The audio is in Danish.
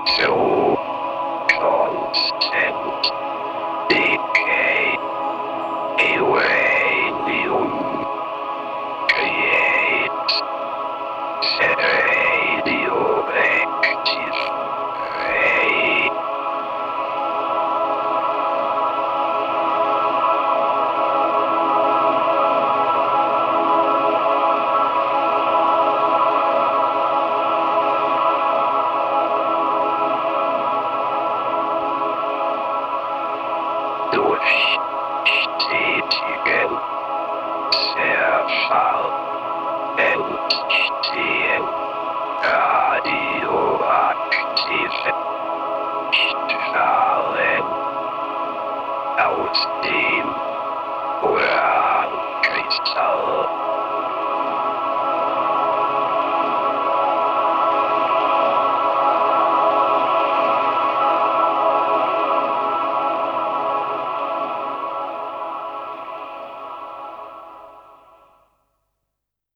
So constant decay uranium creates radioactive ray. Durch stetigen Zerfall entstehen radioaktive Strahlen aus dem Urankristall.